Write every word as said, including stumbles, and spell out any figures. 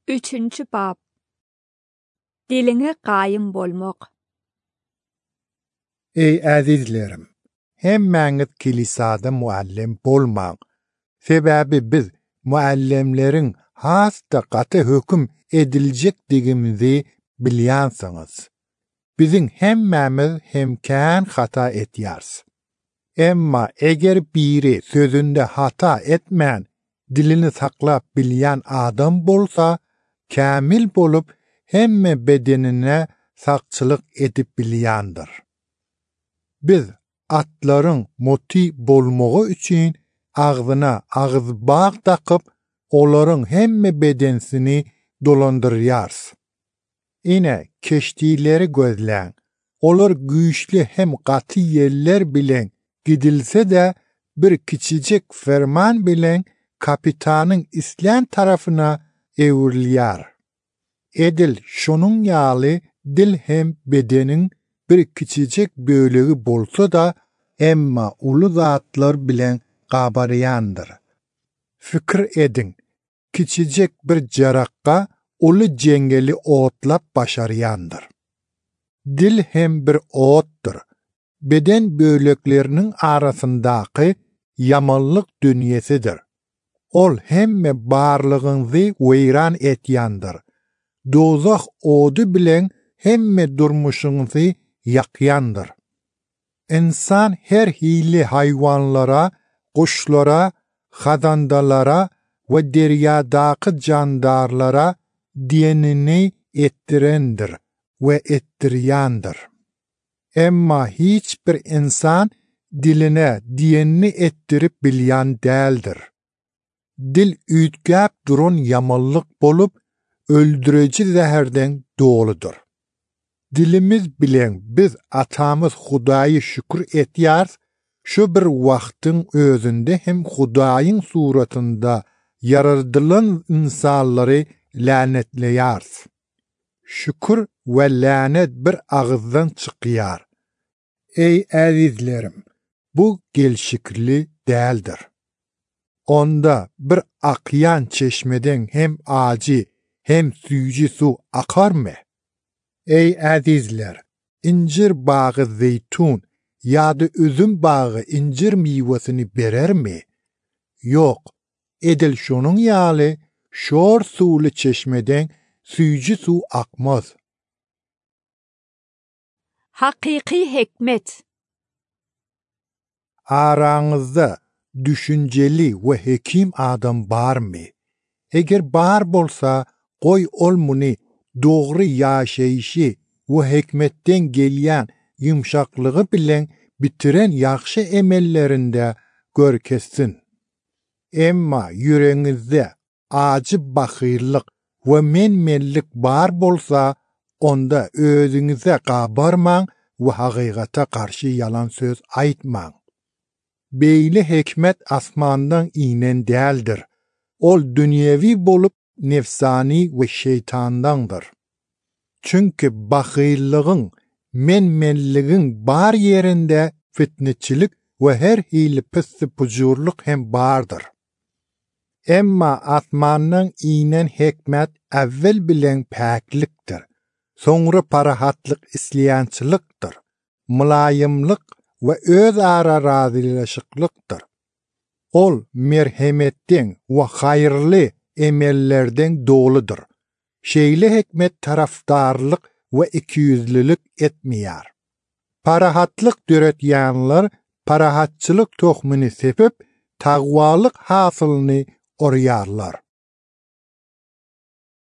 Üçüncü bab. Diline qayım bolmak. Ey əzizlərim, hemməniz kilisada muallim bolmaq. Sebebi biz muallimlerin hasta qatı hüküm edilecekdigimizi bilyansınız. Bizim hemmämiz hemkän hata etyars. Emma eger biri sözünde hata etmän, dilini saklap bilyan adam bolsa, kamil bolup hemme bedenine sakçılık edip bilyandır. Biz atların moti bolmoğu üçün ağzına ağızbağ takıp onların hemme bedensini dolandırıyars. Ine keştileri gözlen, olur güçlü hem katı yerler bilen gidilse de bir küçücük ferman bilen kapitanın islen tarafına evrliyar. Edil şunun yağlı dil hem bedenin bir küçücük bölüğü bolsa da emma ulu zatlar bilen qabarayandır. Fikir edin, küçücük bir jarakka ulu cengeli otlap başarayandır. Dil hem bir ottur. Beden bölüklerinin arasındaki yamanlık dünyesidir. Ol hemme barlığınızı veyran etyandır. Dozaq odu bilen hemme durmuşunuzu yakyandır. İnsan her hili hayvanlara, kuşlara, xazandalara ve deryadaki candarlara dinini ettirendir ve ettiriyandır. Emma hiçbir insan diline dinini ettirip bilyan değildir. Dil ütgäp durun yamallık bolup öldüreci zeherden doludur. Dilimiz bilen biz atamız Hudayı şükür etyars, şu bir vaktin özünde hem Hudayın suratında yaradılan insanları lanetleyars. Şükür ve lanet bir ağızdan çıkıyar. Ey azizlerim, bu gelşikli değildir. Onda bir akyan çeşmeden hem acı hem suyucu su akar mı? Ey azizler, incir bağı zeytun ya da üzüm bağı incir meyvesini verer mi? Yok, edil şunun yağlı, şor sulu çeşmeden suyucu su akmaz. Hakiki hikmet. Aranızda düşünceli ve hekim adam var mı? Eğer bar bolsa, koy olmuni doğru yaşayışı ve hikmetten geliyen yumşaklığı bilen bitiren yakşı emellerinde görkesin. Emma yüreğinizde acı bakırlık ve menmenlik bar bolsa, onda özünüze kabarman ve hakikate karşı yalan söz aytman. Beyli hikmet asmandan inen değildir. Ol dünyevi bolup nefsani ve şeytandandır. Çünkü bakırlığın, menmenliğin bar yerinde fitneçilik ve her hili pis pucurluk hem bardır. Emma asmandan inen hikmet evvel bilen pekliktir. Sonra parahatlık isliyançılıktır. Mulayimlik ve öz ara razılaşıklıktır. Ol merhametten ve hayırlı emellerden doludur. Şeyli hikmet taraftarlık ve ikiyüzlülük etmeyar. Parahatlık döretyanlar parahatçılık tohmini sepip tağvalık hasılını oruyarlar.